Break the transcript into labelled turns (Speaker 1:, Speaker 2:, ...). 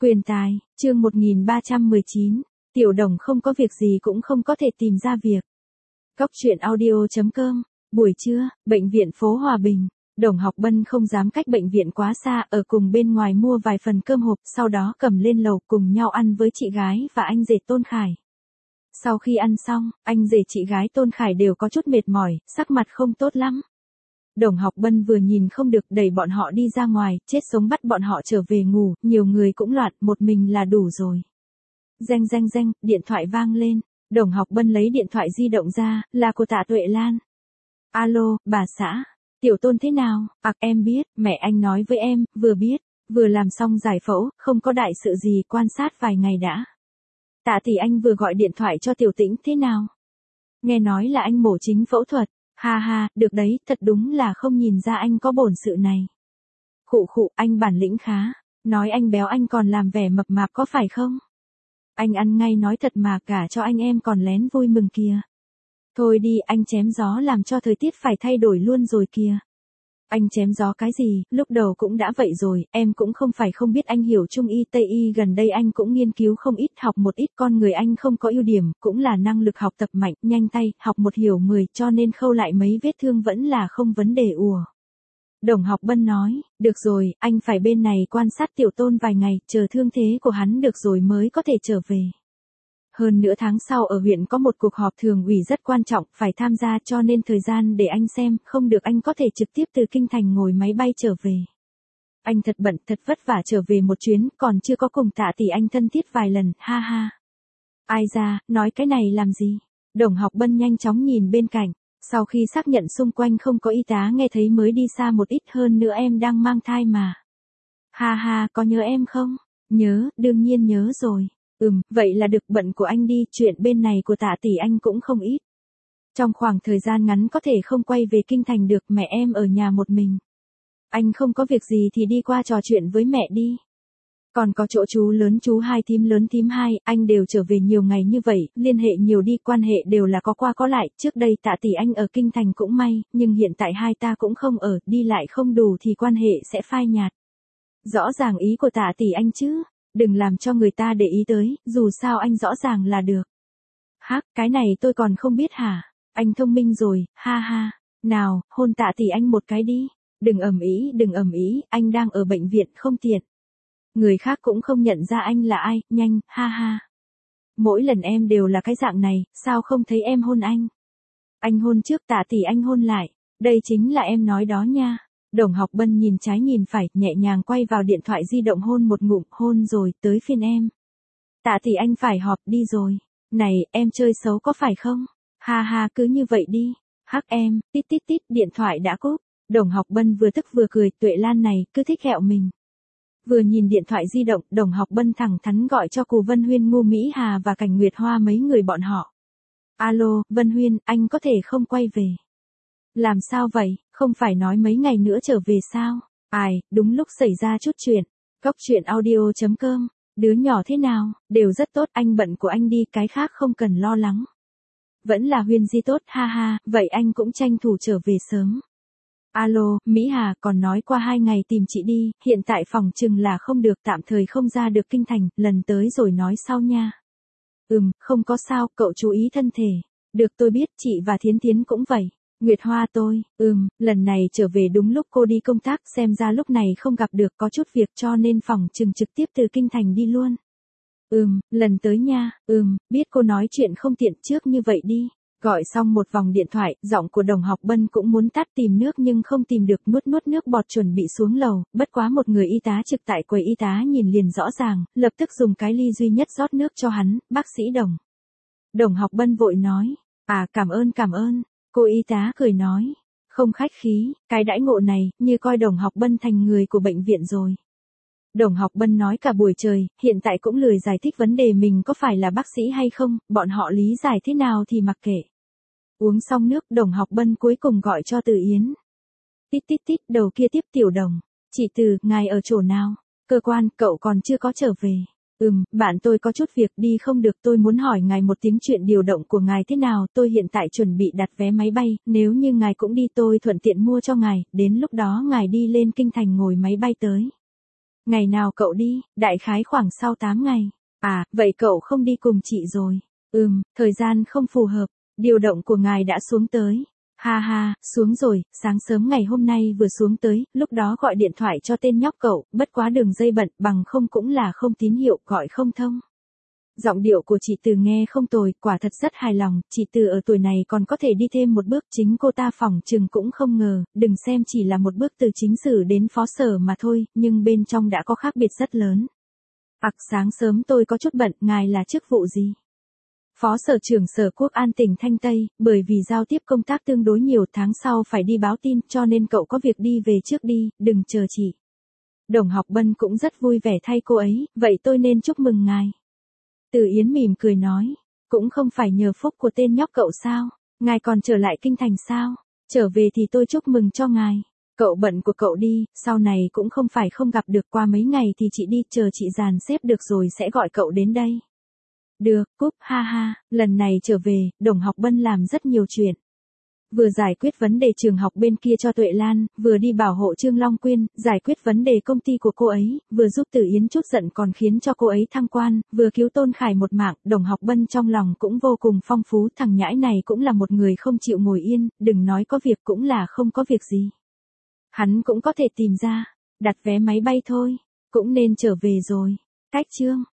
Speaker 1: Quyền tài, chương 1319, Tiểu Đồng không có việc gì cũng không có thể tìm ra việc. Cóc truyện audio.com, buổi trưa, bệnh viện phố Hòa Bình, Đồng Học Bân không dám cách bệnh viện quá xa, ở cùng bên ngoài mua vài phần cơm hộp, sau đó cầm lên lầu cùng nhau ăn với chị gái và anh rể Tôn Khải. Sau khi ăn xong, anh rể chị gái Tôn Khải đều có chút mệt mỏi, sắc mặt không tốt lắm. Đồng Học Bân vừa nhìn không được đẩy bọn họ đi ra ngoài, chết sống bắt bọn họ trở về ngủ, nhiều người cũng loạn, một mình là đủ rồi. Reng reng reng, điện thoại vang lên, Đồng Học Bân lấy điện thoại di động ra, là của Tạ Tuệ Lan. Alo, bà xã, Tiểu Tôn thế nào? Em biết, mẹ anh nói với em, vừa biết, vừa làm xong giải phẫu, không có đại sự gì, quan sát vài ngày đã. Tạ tỷ anh vừa gọi điện thoại cho Tiểu Tĩnh thế nào? Nghe nói là anh mổ chính phẫu thuật. Ha ha, được đấy, thật đúng là không nhìn ra anh có bổn sự này. Khụ khụ, anh bản lĩnh khá. Nói anh béo anh còn làm vẻ mập mạp có phải không? Anh ăn ngay nói thật mà cả cho anh em còn lén vui mừng kìa. Thôi đi, anh chém gió làm cho thời tiết phải thay đổi luôn rồi kìa. Anh chém gió cái gì, lúc đầu cũng đã vậy rồi, em cũng không phải không biết anh hiểu Trung y Tây y, gần đây anh cũng nghiên cứu không ít, học một ít, con người anh không có ưu điểm, cũng là năng lực học tập mạnh, nhanh tay, học một hiểu 10, cho nên khâu lại mấy vết thương vẫn là không vấn đề ùa. Đồng Học Bân nói, được rồi, anh phải bên này quan sát Tiểu Tôn vài ngày, chờ thương thế của hắn được rồi mới có thể trở về. Hơn nửa tháng sau ở huyện có một cuộc họp thường ủy rất quan trọng, phải tham gia, cho nên thời gian để anh xem, không được anh có thể trực tiếp từ Kinh Thành ngồi máy bay trở về. Anh thật bận, thật vất vả trở về một chuyến, còn chưa có cùng Tạ tỷ anh thân thiết vài lần, ha ha. Ai ra, nói cái này làm gì? Đồng Học Bân nhanh chóng nhìn bên cạnh, sau khi xác nhận xung quanh không có y tá nghe thấy mới đi xa một ít, hơn nữa em đang mang thai mà. Ha ha, có nhớ em không? Nhớ, đương nhiên nhớ rồi. Vậy là được, bận của anh đi, chuyện bên này của Tạ tỷ anh cũng không ít. Trong khoảng thời gian ngắn có thể không quay về Kinh Thành được, mẹ em ở nhà một mình. Anh không có việc gì thì đi qua trò chuyện với mẹ đi. Còn có chỗ chú lớn, chú hai, thím lớn, thím hai, anh đều trở về nhiều ngày như vậy, liên hệ nhiều đi, quan hệ đều là có qua có lại, trước đây Tạ tỷ anh ở Kinh Thành cũng may, nhưng hiện tại hai ta cũng không ở, đi lại không đủ thì quan hệ sẽ phai nhạt. Rõ ràng ý của Tạ tỷ anh chứ. Đừng làm cho người ta để ý tới, dù sao anh rõ ràng là được. Hắc, cái này tôi còn không biết hả? Anh thông minh rồi, ha ha. Nào, hôn Tạ tỷ anh một cái đi. Đừng ầm ĩ, anh đang ở bệnh viện không tiện. Người khác cũng không nhận ra anh là ai, nhanh, ha ha. Mỗi lần em đều là cái dạng này, sao không thấy em hôn anh? Anh hôn trước, Tạ tỷ anh hôn lại. Đây chính là em nói đó nha. Đồng Học Bân nhìn trái nhìn phải, nhẹ nhàng quay vào điện thoại di động hôn một ngụm, hôn rồi, tới phiên em. Tạ tỷ anh phải họp đi rồi. Này, em chơi xấu có phải không? Ha ha, cứ như vậy đi. Hắc em, tít tít tít, điện thoại đã cúp. Đồng Học Bân vừa tức vừa cười, Tuệ Lan này, cứ thích ghẹo mình. Vừa nhìn điện thoại di động, Đồng Học Bân thẳng thắn gọi cho Cù Vân Huyên, Ngô Mỹ Hà và Cảnh Nguyệt Hoa mấy người bọn họ. Alo, Vân Huyên, anh có thể không quay về. Làm sao vậy, không phải nói mấy ngày nữa trở về sao? Ai, đúng lúc xảy ra chút chuyện. Cóc truyện audio.com, đứa nhỏ thế nào? Đều rất tốt, anh bận của anh đi, cái khác không cần lo lắng. Vẫn là Huyên Di tốt, ha ha, vậy anh cũng tranh thủ trở về sớm. Alo, Mỹ Hà, còn nói qua 2 ngày tìm chị đi, hiện tại phòng chừng là không được, tạm thời không ra được Kinh Thành, lần tới rồi nói sau nha. Không có sao, cậu chú ý thân thể. Được, tôi biết, chị và Thiến Thiến cũng vậy. Nguyệt Hoa tôi, lần này trở về đúng lúc cô đi công tác, xem ra lúc này không gặp được, có chút việc cho nên phòng chừng trực tiếp từ Kinh Thành đi luôn. Lần tới nha, biết cô nói chuyện không tiện, trước như vậy đi. Gọi xong một vòng điện thoại, giọng của Đồng Học Bân cũng muốn tắt, tìm nước nhưng không tìm được, nuốt nước bọt chuẩn bị xuống lầu, bất quá một người y tá trực tại quầy y tá nhìn liền rõ ràng, lập tức dùng cái ly duy nhất rót nước cho hắn, bác sĩ Đồng. Đồng Học Bân vội nói, cảm ơn. Cô y tá cười nói, không khách khí, cái đãi ngộ này, như coi Đồng Học Bân thành người của bệnh viện rồi. Đồng Học Bân nói cả buổi trời, hiện tại cũng lười giải thích vấn đề mình có phải là bác sĩ hay không, bọn họ lý giải thế nào thì mặc kệ. Uống xong nước, Đồng Học Bân cuối cùng gọi cho Từ Yến. Tít tít tít, đầu kia tiếp Tiểu Đồng. Chị Từ, ngài ở chỗ nào? Cơ quan, cậu còn chưa có trở về. Bạn tôi có chút việc đi không được, tôi muốn hỏi ngài một tiếng, chuyện điều động của ngài thế nào, tôi hiện tại chuẩn bị đặt vé máy bay, nếu như ngài cũng đi tôi thuận tiện mua cho ngài, đến lúc đó ngài đi lên Kinh Thành ngồi máy bay tới. Ngày nào cậu đi, đại khái khoảng sau 8 ngày. À, vậy cậu không đi cùng chị rồi. Thời gian không phù hợp, điều động của ngài đã xuống tới. Ha ha, xuống rồi, sáng sớm ngày hôm nay vừa xuống tới, lúc đó gọi điện thoại cho tên nhóc cậu, bất quá đường dây bận, bằng không cũng là không tín hiệu, gọi không thông. Giọng điệu của chị Từ nghe không tồi, quả thật rất hài lòng, chị Từ ở tuổi này còn có thể đi thêm một bước, chính cô ta phỏng chừng cũng không ngờ, đừng xem chỉ là một bước từ chính sử đến phó sở mà thôi, nhưng bên trong đã có khác biệt rất lớn. Sáng sớm tôi có chút bận, ngài là chức vụ gì? Phó sở trưởng Sở Quốc an tỉnh Thanh Tây, bởi vì giao tiếp công tác tương đối nhiều, tháng sau phải đi báo tin, cho nên cậu có việc đi về trước đi, đừng chờ chị. Đồng Học Bân cũng rất vui vẻ thay cô ấy, vậy tôi nên chúc mừng ngài. Từ Yến mỉm cười nói, cũng không phải nhờ phúc của tên nhóc cậu sao, ngài còn trở lại kinh thành sao, trở về thì tôi chúc mừng cho ngài. Cậu bận của cậu đi, sau này cũng không phải không gặp được, qua mấy ngày thì chị đi, chờ chị dàn xếp được rồi sẽ gọi cậu đến đây. Được, cúp, ha ha, lần này trở về, Đồng Học Bân làm rất nhiều chuyện. Vừa giải quyết vấn đề trường học bên kia cho Tuệ Lan, vừa đi bảo hộ Trương Long Quyên, giải quyết vấn đề công ty của cô ấy, vừa giúp Từ Yến chút giận còn khiến cho cô ấy thăng quan, vừa cứu Tôn Khải một mạng, Đồng Học Bân trong lòng cũng vô cùng phong phú, thằng nhãi này cũng là một người không chịu ngồi yên, đừng nói có việc cũng là không có việc gì. Hắn cũng có thể tìm ra, đặt vé máy bay thôi, cũng nên trở về rồi. Cách chương